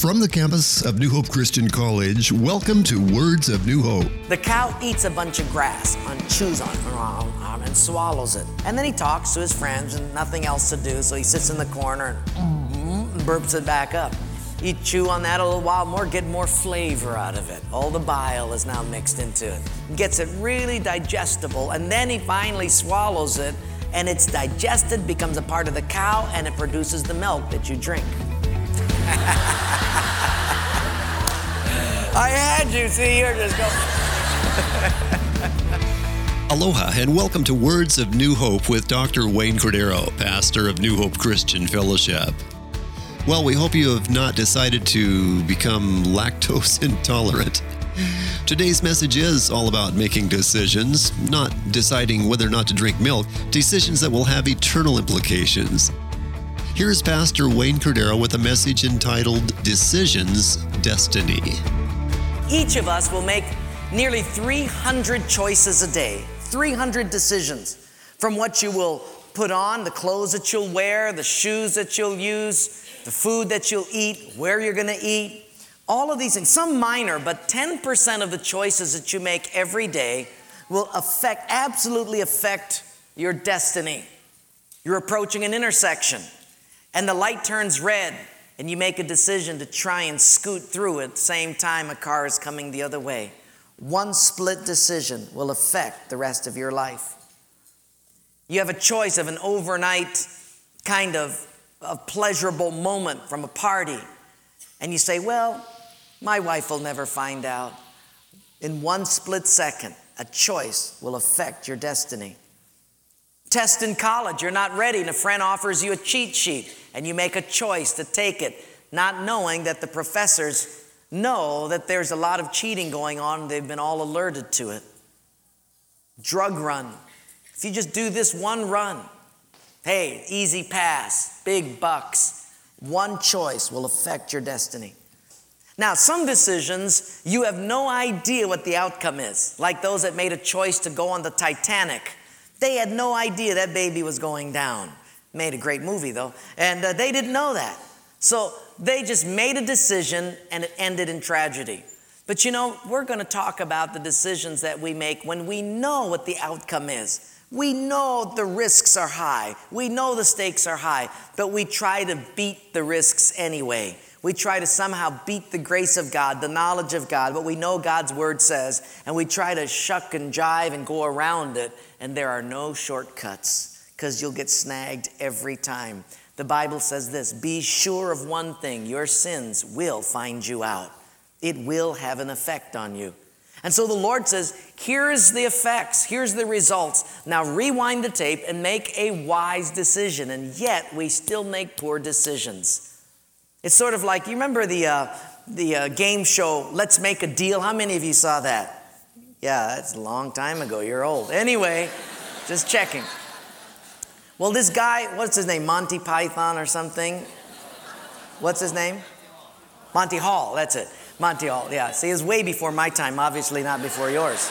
From the campus of New Hope Christian College, welcome to Words of New Hope. The cow eats a bunch of grass and chews on it and swallows it. And then he talks to his friends and nothing else to do, so he sits in the corner and burps it back up. You chew on that a little while more, get more flavor out of it. All the bile is now mixed into it. Gets it really digestible, and then he finally swallows it, and it's digested, becomes a part of the cow, and it produces the milk that you drink. I had you, see, you're just going. Aloha and welcome to Words of New Hope with Dr. Wayne Cordero, pastor of New Hope Christian Fellowship. Well, we hope you have not decided to become lactose intolerant. Today's message is all about making decisions, not deciding whether or not to drink milk, decisions that will have eternal implications. Here's Pastor Wayne Cordero with a message entitled Decisions, Destiny. Each of us will make nearly 300 choices a day, 300 decisions, from what you will put on, the clothes that you'll wear, the shoes that you'll use, the food that you'll eat, where you're going to eat, all of these things. Some minor, but 10% of the choices that you make every day will absolutely affect your destiny. You're approaching an intersection, and the light turns red, and you make a decision to try and scoot through at the same time a car is coming the other way. One split decision will affect the rest of your life. You have a choice of an overnight kind of pleasurable moment from a party, and you say, well, my wife will never find out. In one split second, a choice will affect your destiny. Test in college, you're not ready, and a friend offers you a cheat sheet, and you make a choice to take it, not knowing that the professors know that there's a lot of cheating going on, and they've been all alerted to it. Drug run. If you just do this one run, hey, easy pass, big bucks. One choice will affect your destiny. Now, some decisions, you have no idea what the outcome is, like those that made a choice to go on the Titanic. They had no idea that baby was going down. Made a great movie, though. And they didn't know that. So they just made a decision, and it ended in tragedy. But you know, we're going to talk about the decisions that we make when we know what the outcome is. We know the risks are high. We know the stakes are high. But we try to beat the risks anyway. We try to somehow beat the grace of God, the knowledge of God, what we know God's word says, and we try to shuck and jive and go around it, and there are no shortcuts because you'll get snagged every time. The Bible says this, be sure of one thing, your sins will find you out. It will have an effect on you. And so the Lord says, here's the effects, here's the results. Now rewind the tape and make a wise decision, and yet we still make poor decisions. It's sort of like, you remember the game show, Let's Make a Deal? How many of you saw that? Yeah, that's a long time ago. You're old. Anyway, just checking. Well, this guy, what's his name? Monty Python or something? What's his name? Monty Hall, that's it. Monty Hall, yeah. See, it was way before my time, obviously not before yours.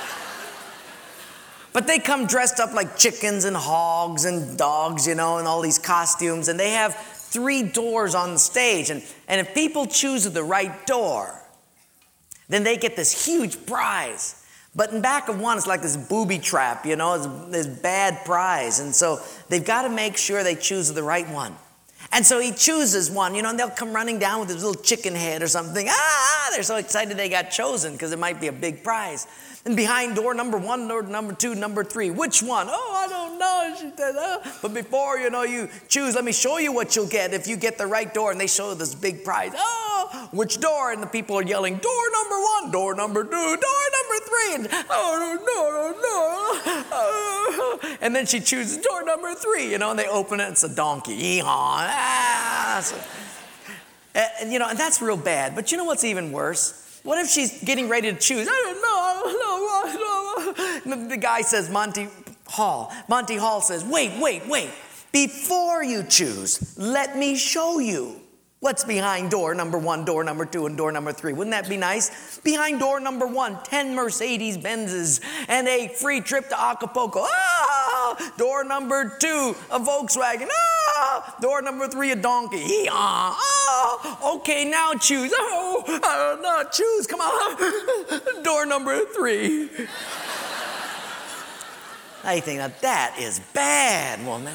But they come dressed up like chickens and hogs and dogs, and all these costumes, and they have 3 doors on the stage, and if people choose the right door, then they get this huge prize. But in back of one, it's like this booby trap, it's this bad prize, and so they've got to make sure they choose the right one. And so he chooses one, and they'll come running down with this little chicken head or something. They're so excited they got chosen because it might be a big prize. And behind door number 1, door number 2, number 3, which one? Oh, I don't know. She said, But before, you choose, let me show you what you'll get if you get the right door. And they show this big prize. Oh, which door? And the people are yelling, door number 1, door number 2, door number 3. And, no. And then she chooses door number 3, and they open it. It's a donkey. Yeehaw. And that's real bad. But you know what's even worse? What if she's getting ready to choose? I don't know. The guy says, Monty Hall says, wait. Before you choose, let me show you what's behind door number 1, door number 2, and door number 3. Wouldn't that be nice? Behind door number 1, 10 Mercedes-Benzes and a free trip to Acapulco. Door number 2, a Volkswagen. Door number 3, a donkey. Oh, okay, now choose. Oh, no, choose. Come on. Door number 3. Now you think, now that is bad, woman.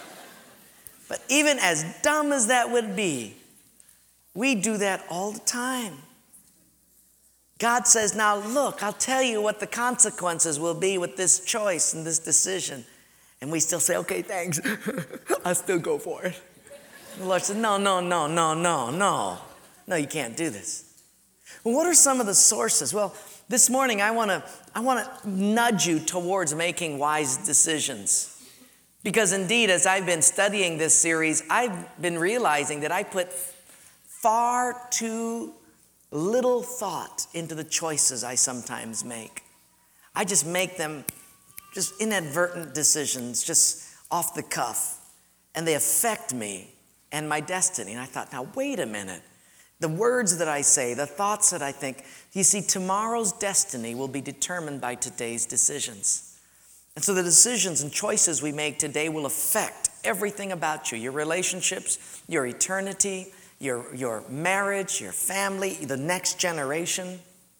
But even as dumb as that would be, we do that all the time. God says, now look, I'll tell you what the consequences will be with this choice and this decision. And we still say, okay, thanks. I'll still go for it. The Lord says, no. No, you can't do this. Well, what are some of the sources? Well, this morning I want to nudge you towards making wise decisions. Because indeed, as I've been studying this series, I've been realizing that I put far too little thought into the choices I sometimes make. I just make them just inadvertent decisions, just off the cuff, and they affect me and my destiny. And I thought, now wait a minute. The words that I say, the thoughts that I think, you see, tomorrow's destiny will be determined by today's decisions. And so the decisions and choices we make today will affect everything about you, your relationships, your eternity, your marriage, your family, the next generation.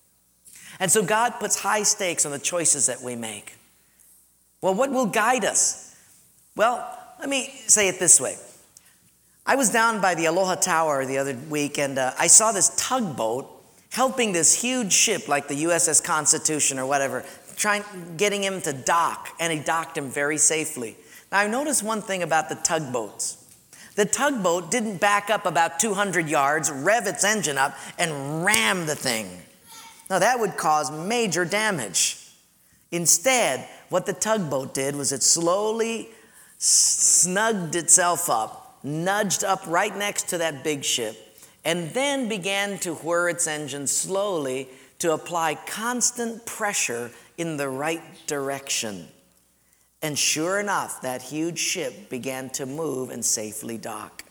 And so God puts high stakes on the choices that we make. Well, what will guide us? Well, let me say it this way. I was down by the Aloha Tower the other week, and I saw this tugboat helping this huge ship like the USS Constitution or whatever, getting him to dock, and he docked him very safely. Now, I noticed one thing about the tugboats. The tugboat didn't back up about 200 yards, rev its engine up, and ram the thing. Now, that would cause major damage. Instead, what the tugboat did was it slowly snugged itself up, nudged up right next to that big ship, and then began to whir its engine slowly to apply constant pressure in the right direction. And sure enough, that huge ship began to move and safely dock.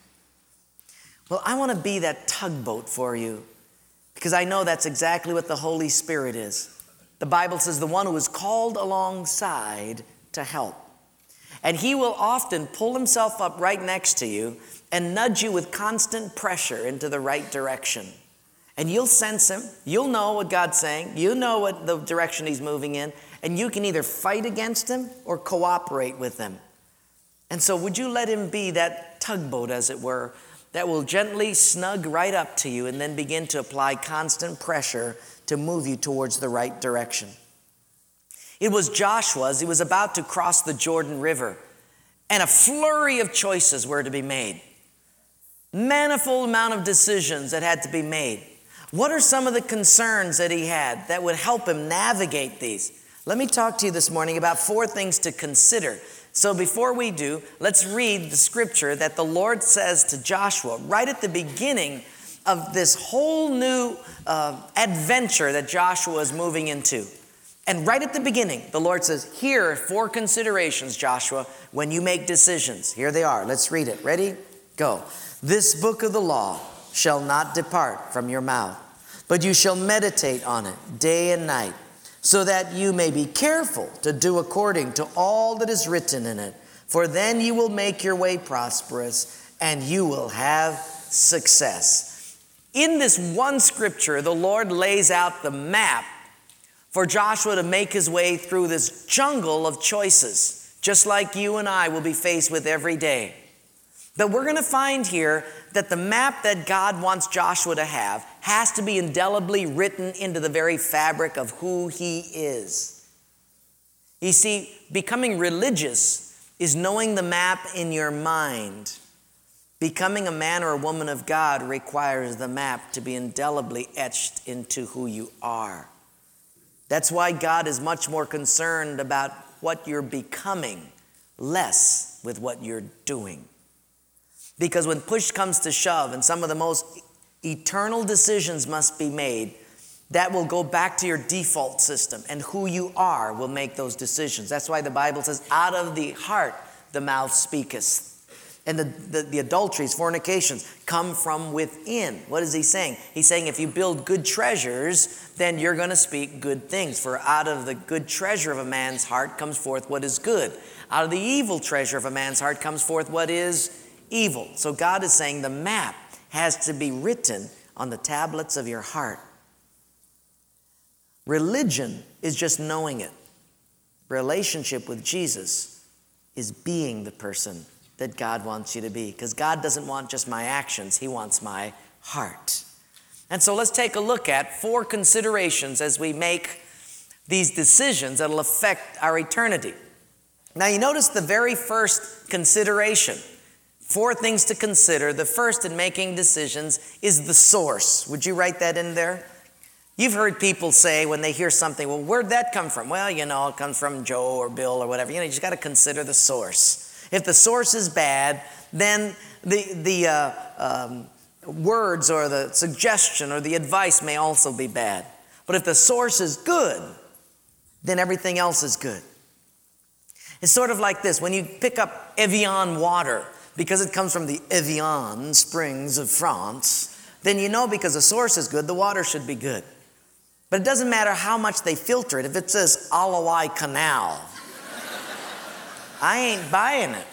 Well, I want to be that tugboat for you because I know that's exactly what the Holy Spirit is. The Bible says the one who is called alongside to help. And he will often pull himself up right next to you and nudge you with constant pressure into the right direction. And you'll sense him. You'll know what God's saying. You know what the direction he's moving in. And you can either fight against him or cooperate with him. And so would you let him be that tugboat, as it were, that will gently snug right up to you and then begin to apply constant pressure to move you towards the right direction. It was Joshua as he was about to cross the Jordan River, and a flurry of choices were to be made. Manifold amount of decisions that had to be made. What are some of the concerns that he had that would help him navigate these? Let me talk to you this morning about 4 things to consider. So before we do, let's read the scripture that the Lord says to Joshua right at the beginning of this whole new adventure that Joshua is moving into. And right at the beginning, the Lord says, here are 4 considerations, Joshua, when you make decisions. Here they are. Let's read it. Ready? Go. This book of the law shall not depart from your mouth, but you shall meditate on it day and night, so that you may be careful to do according to all that is written in it. For then you will make your way prosperous, and you will have success. In this one scripture, the Lord lays out the map for Joshua to make his way through this jungle of choices, just like you and I will be faced with every day. But we're going to find here that the map that God wants Joshua to have has to be indelibly written into the very fabric of who he is. You see, becoming religious is knowing the map in your mind. Becoming a man or a woman of God requires the map to be indelibly etched into who you are. That's why God is much more concerned about what you're becoming, less with what you're doing. Because when push comes to shove and some of the most eternal decisions must be made, that will go back to your default system, and who you are will make those decisions. That's why the Bible says, out of the heart the mouth speaketh. And the adulteries, fornications come from within. What is he saying? He's saying if you build good treasures, then you're going to speak good things. For out of the good treasure of a man's heart comes forth what is good. Out of the evil treasure of a man's heart comes forth what is evil. So God is saying the map has to be written on the tablets of your heart. Religion is just knowing it. Relationship with Jesus is being the person that God wants you to be. Because God doesn't want just my actions, He wants my heart. And so let's take a look at 4 considerations as we make these decisions that will affect our eternity. Now you notice the very first consideration. 4 things to consider. The first in making decisions is the source. Would you write that in there? You've heard people say when they hear something, well, where'd that come from? Well, it comes from Joe or Bill or whatever. You just got to consider the source. If the source is bad, then the words or the suggestion or the advice may also be bad. But if the source is good, then everything else is good. It's sort of like this. When you pick up Evian water, because it comes from the Evian springs of France, then you know because the source is good, the water should be good. But it doesn't matter how much they filter it. If it says Alawai Canal, I ain't buying it.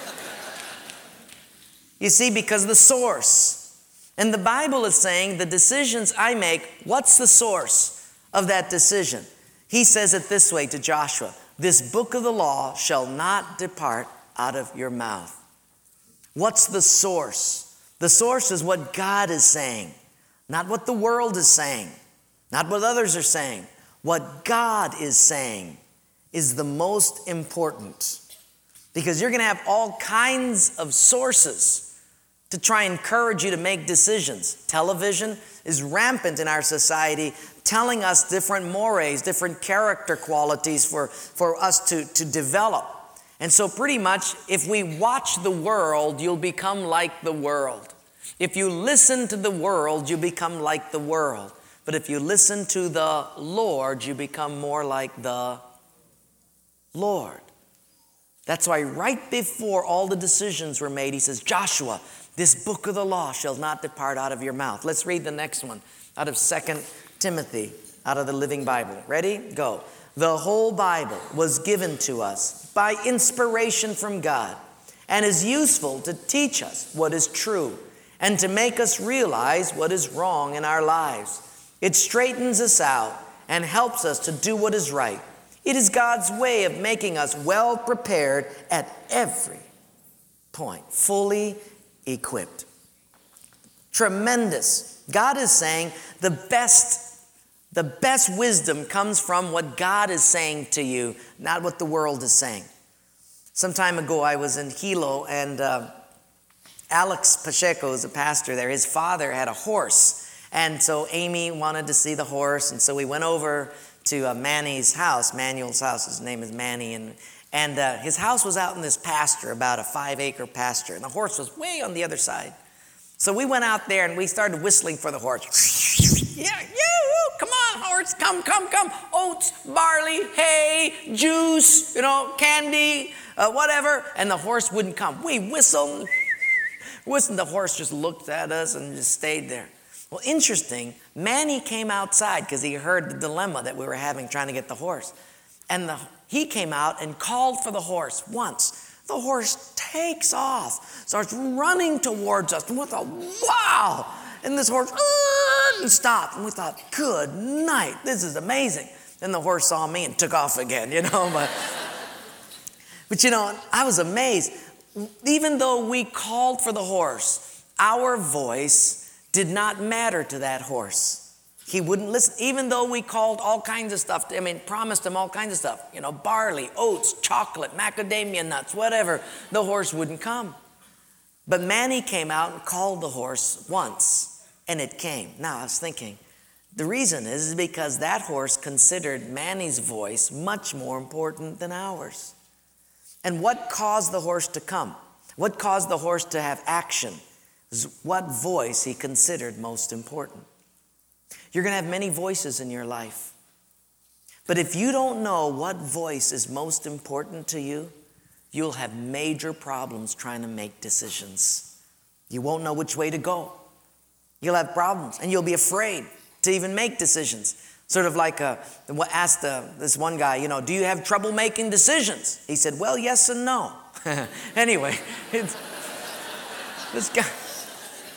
You see, because of the source. And the Bible is saying the decisions I make, what's the source of that decision? He says it this way to Joshua, this book of the law shall not depart out of your mouth. What's the source? The source is what God is saying, not what the world is saying, not what others are saying. What God is saying is the most important, because you're going to have all kinds of sources to try and encourage you to make decisions. Television is rampant in our society, telling us different mores, different character qualities for us to develop. And so pretty much, if we watch the world, you'll become like the world. If you listen to the world, you become like the world. But if you listen to the Lord, you become more like the Lord. That's why right before all the decisions were made, He says, Joshua, this book of the law shall not depart out of your mouth. Let's read the next one out of 2 Timothy, out of the Living Bible. Ready? Go. The whole Bible was given to us by inspiration from God and is useful to teach us what is true and to make us realize what is wrong in our lives. It straightens us out and helps us to do what is right. It is God's way of making us well prepared at every point, fully equipped. Tremendous. God is saying the best wisdom comes from what God is saying to you, not what the world is saying. Some time ago, I was in Hilo, and Alex Pacheco is a pastor there. His father had a horse, and so Amy wanted to see the horse, and so we went over to Manny's house. Manuel's house, his name is Manny, and his house was out in this pasture, about a 5-acre pasture, and the horse was way on the other side. So we went out there and we started whistling for the horse. Yeah, come on, horse, come. Oats, barley, hay, juice, candy, whatever. And the horse wouldn't come. We whistled. The horse just looked at us and just stayed there. Well, interesting, Manny came outside because he heard the dilemma that we were having trying to get the horse. And he came out and called for the horse once. The horse takes off, starts running towards us with a wow. And this horse and stopped. And we thought, good night, this is amazing. Then the horse saw me and took off again, But I was amazed. Even though we called for the horse, our voice did not matter to that horse. He wouldn't listen, even though we called all kinds of stuff. Promised him all kinds of stuff. Barley, oats, chocolate, macadamia nuts, whatever. The horse wouldn't come. But Manny came out and called the horse once, and it came. Now, I was thinking, the reason is because that horse considered Manny's voice much more important than ours. And what caused the horse to come? What caused the horse to have action? Is what voice he considered most important. You're going to have many voices in your life. But if you don't know what voice is most important to you, you'll have major problems trying to make decisions. You won't know which way to go. You'll have problems, and you'll be afraid to even make decisions. Sort of like asked this one guy, do you have trouble making decisions? He said, well, yes and no. Anyway, this guy...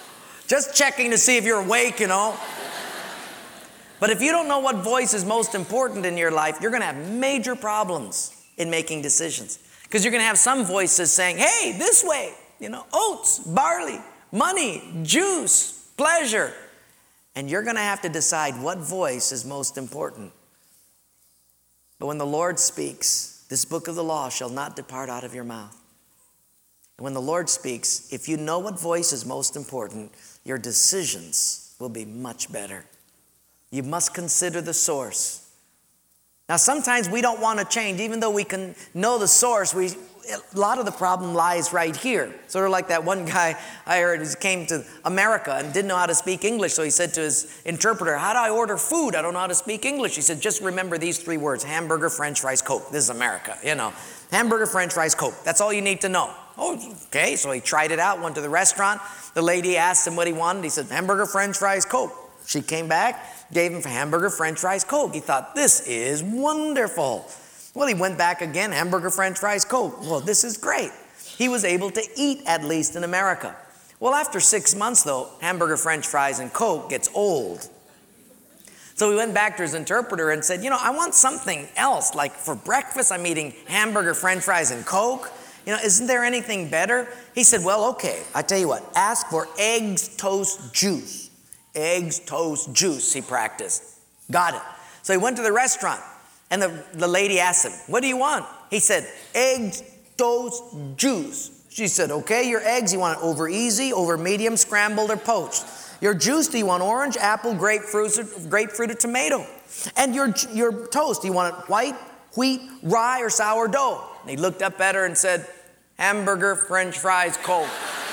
Just checking to see if you're awake, you know. But if you don't know what voice is most important in your life, you're going to have major problems in making decisions. Because you're going to have some voices saying, hey, this way, you know, oats, barley, money, juice, pleasure. And you're going to have to decide what voice is most important. But when the Lord speaks, this book of the law shall not depart out of your mouth. And when the Lord speaks, if you know what voice is most important, your decisions will be much better. You must consider the source. Now, sometimes we don't want to change, even though we can know the source. A lot of the problem lies right here. Sort of like that one guy I heard who came to America and didn't know how to speak English. So he said to his interpreter, how do I order food? I don't know how to speak English. He said, just remember these 3 words, hamburger, French fries, Coke. This is America, you know. Hamburger, French fries, Coke. That's all you need to know. Oh, okay. So he tried it out, went to the restaurant. The lady asked him what he wanted. He said, hamburger, French fries, Coke. She came back, gave him hamburger, French fries, Coke. He thought, this is wonderful. Well, he went back again, hamburger, French fries, Coke. Well, this is great. He was able to eat, at least in America. Well, after 6 months, though, hamburger, French fries, and Coke gets old. So he went back to his interpreter and said, you know, I want something else. Like for breakfast, I'm eating hamburger, French fries, and Coke. You know, isn't there anything better? He said, well, okay, I tell you what, ask for eggs, toast, juice. Eggs, toast, juice, he practiced. Got it. So he went to the restaurant, and the lady asked him, what do you want? He said, eggs, toast, juice. She said, okay, your eggs, you want it over easy, over medium, scrambled, or poached? Your juice, do you want orange, apple, grapefruit, or tomato? And your toast, do you want it white, wheat, rye, or sourdough? And he looked up at her and said, hamburger, French fries, Coke.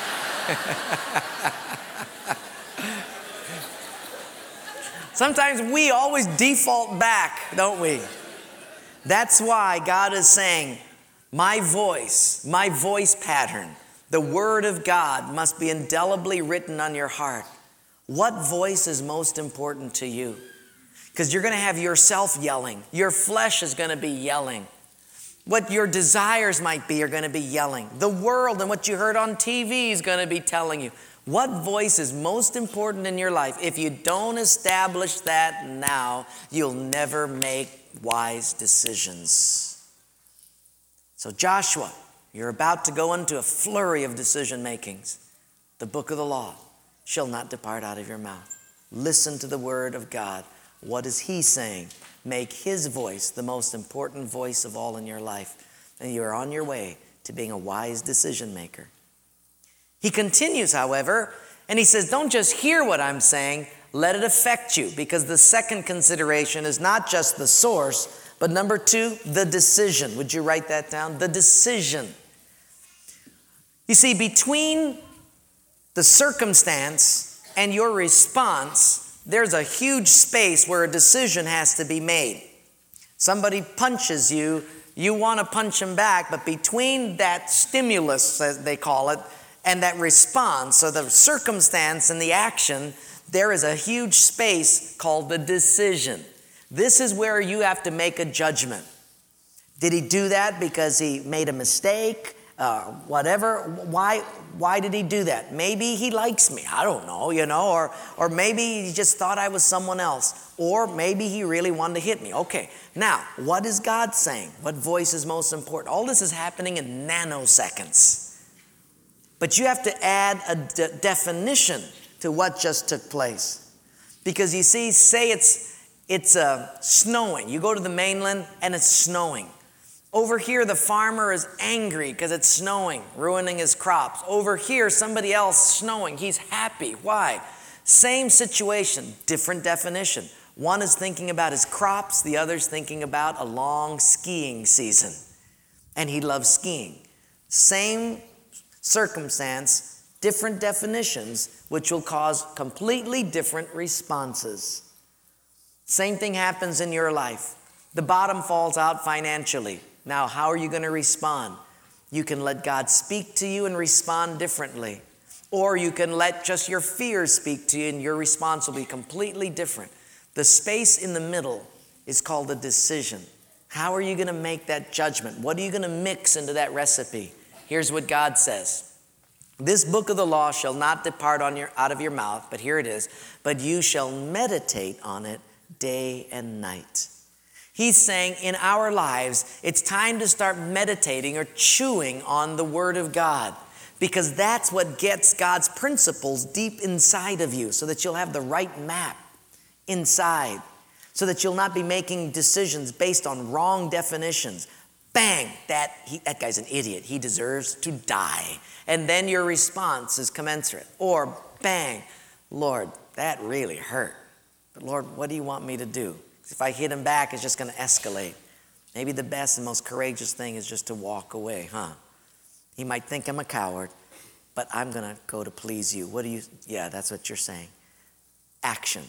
Sometimes we always default back, don't we? That's why God is saying, my voice pattern, the Word of God must be indelibly written on your heart. What voice is most important to you? Because you're going to have yourself yelling. Your flesh is going to be yelling. What your desires might be are going to be yelling. The world and what you heard on TV is going to be telling you. What voice is most important in your life? If you don't establish that now, you'll never make wise decisions. So Joshua, you're about to go into a flurry of decision makings. The book of the law shall not depart out of your mouth. Listen to the word of God. What is he saying? Make his voice the most important voice of all in your life. And you're on your way to being a wise decision maker. He continues, however, and he says, don't just hear what I'm saying, let it affect you. Because the second consideration is not just the source, but number 2, the decision. Would you write that down? The decision. You see, between the circumstance and your response, there's a huge space where a decision has to be made. Somebody punches you, you want to punch him back, but between that stimulus, as they call it, and that response, or the circumstance and the action, there is a huge space called the decision. This is where you have to make a judgment. Did he do that because he made a mistake? Whatever. Why did he do that? Maybe he likes me. I don't know, or maybe he just thought I was someone else. Or maybe he really wanted to hit me. Okay, now, what is God saying? What voice is most important? All this is happening in nanoseconds. But you have to add a definition to what just took place. Because you see, say it's snowing. You go to the mainland and it's snowing. Over here, the farmer is angry because it's snowing, ruining his crops. Over here, somebody else snowing. He's happy. Why? Same situation, different definition. One is thinking about his crops. The other's thinking about a long skiing season. And he loves skiing. Same circumstance, different definitions, which will cause completely different responses. Same thing happens in your life. The bottom falls out financially. Now, how are you going to respond? You can let God speak to you and respond differently. Or you can let just your fears speak to you and your response will be completely different. The space in the middle is called a decision. How are you going to make that judgment? What are you going to mix into that recipe? Here's what God says. This book of the law shall not depart out of your mouth, but here it is, but you shall meditate on it day and night. He's saying in our lives, it's time to start meditating or chewing on the Word of God, because that's what gets God's principles deep inside of you, so that you'll have the right map inside, so that you'll not be making decisions based on wrong definitions. Bang, that guy's an idiot. He deserves to die. And then your response is commensurate. Or bang, Lord, that really hurt. But Lord, what do you want me to do? If I hit him back, it's just going to escalate. Maybe the best and most courageous thing is just to walk away, huh? He might think I'm a coward, but I'm going to go to please you. Yeah, that's what you're saying. Action.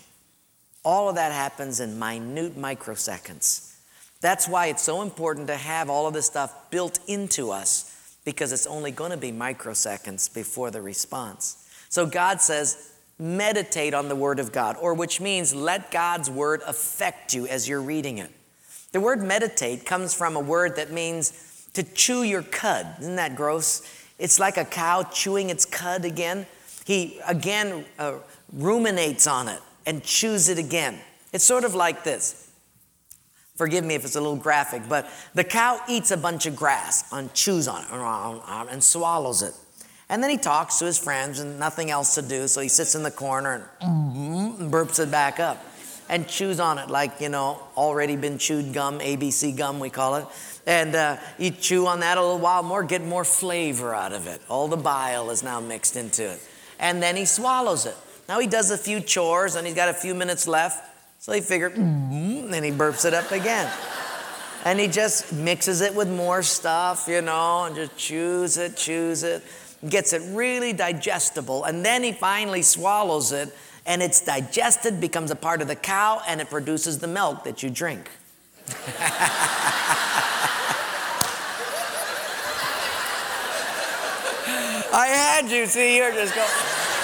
All of that happens in minute microseconds. That's why it's so important to have all of this stuff built into us, because it's only going to be microseconds before the response. So God says, meditate on the Word of God, or which means let God's Word affect you as you're reading it. The word meditate comes from a word that means to chew your cud. Isn't that gross? It's like a cow chewing its cud again. He again ruminates on it and chews it again. It's sort of like this. Forgive me if it's a little graphic, but the cow eats a bunch of grass and chews on it and swallows it. And then he talks to his friends and nothing else to do, so he sits in the corner and burps it back up and chews on it like, already been chewed gum, ABC gum we call it. And you chew on that a little while more, get more flavor out of it. All the bile is now mixed into it. And then he swallows it. Now he does a few chores and he's got a few minutes left. So he figured, and he burps it up again. And he just mixes it with more stuff, and just chews it, gets it really digestible. And then he finally swallows it, and it's digested, becomes a part of the cow, and it produces the milk that you drink. I had you, see, you're just going.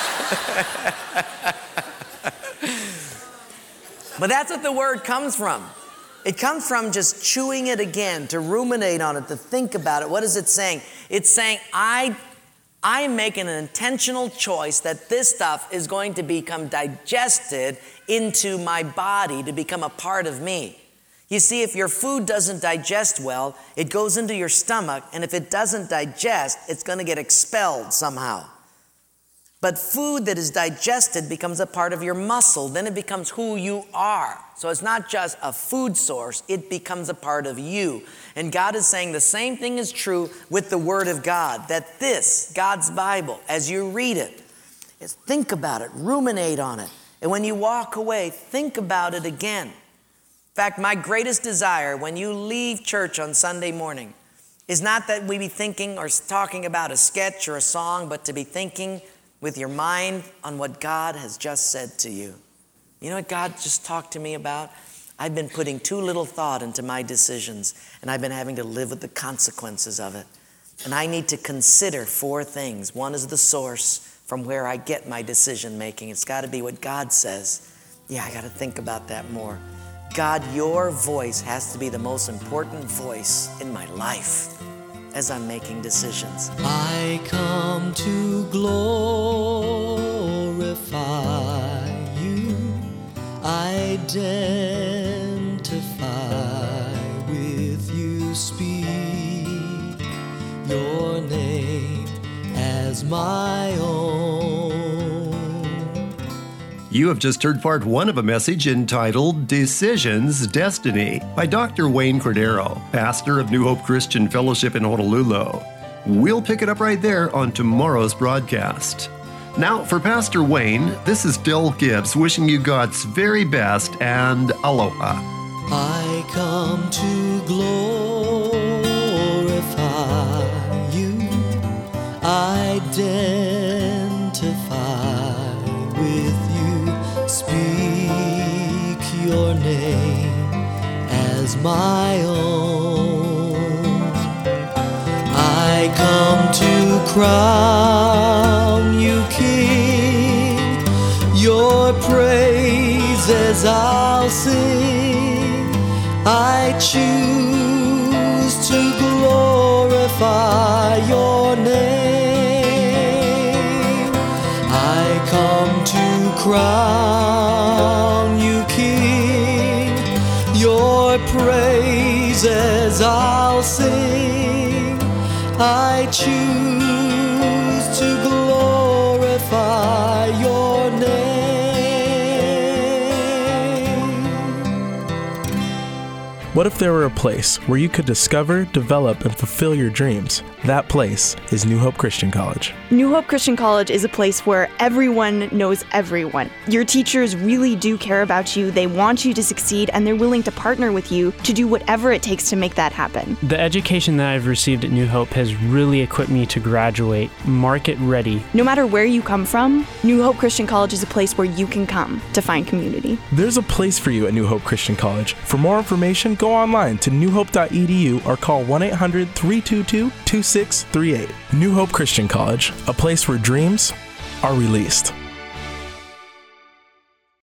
But that's what the word comes from. It comes from just chewing it again, to ruminate on it, to think about it. What is it saying? It's saying, I am making an intentional choice that this stuff is going to become digested into my body, to become a part of me. You see, if your food doesn't digest well, it goes into your stomach, and if it doesn't digest, it's going to get expelled somehow. But food that is digested becomes a part of your muscle. Then it becomes who you are. So it's not just a food source. It becomes a part of you. And God is saying the same thing is true with the Word of God. That this, God's Bible, as you read it, is think about it, ruminate on it. And when you walk away, think about it again. In fact, my greatest desire when you leave church on Sunday morning is not that we be thinking or talking about a sketch or a song, but to be thinking with your mind on what God has just said to you. You know what God just talked to me about? I've been putting too little thought into my decisions, and I've been having to live with the consequences of it. And I need to consider 4 things. One is the source from where I get my decision making. It's got to be what God says. Yeah, I got to think about that more. God, your voice has to be the most important voice in my life as I'm making decisions. I come to glorify you, identify with you, speak your name as my own. You have just heard part 1 of a message entitled Decisions, Destiny by Dr. Wayne Cordero, pastor of New Hope Christian Fellowship in Honolulu. We'll pick it up right there on tomorrow's broadcast. Now, for Pastor Wayne, this is Del Gibbs wishing you God's very best and aloha. I come to glorify you, identify with you, speak your name as my own. I come to crown you King, your praises I'll sing. I choose to glorify your name. crown you King. Your praises I'll sing. I choose to glorify your name. What if there were a place where you could discover, develop, and fulfill your dreams? That place is New Hope Christian College. New Hope Christian College is a place where everyone knows everyone. Your teachers really do care about you, they want you to succeed, and they're willing to partner with you to do whatever it takes to make that happen. The education that I've received at New Hope has really equipped me to graduate market ready. No matter where you come from, New Hope Christian College is a place where you can come to find community. There's a place for you at New Hope Christian College. For more information, go online to newhope.edu or call 1-800-322-2638. New Hope Christian College, a place where dreams are released.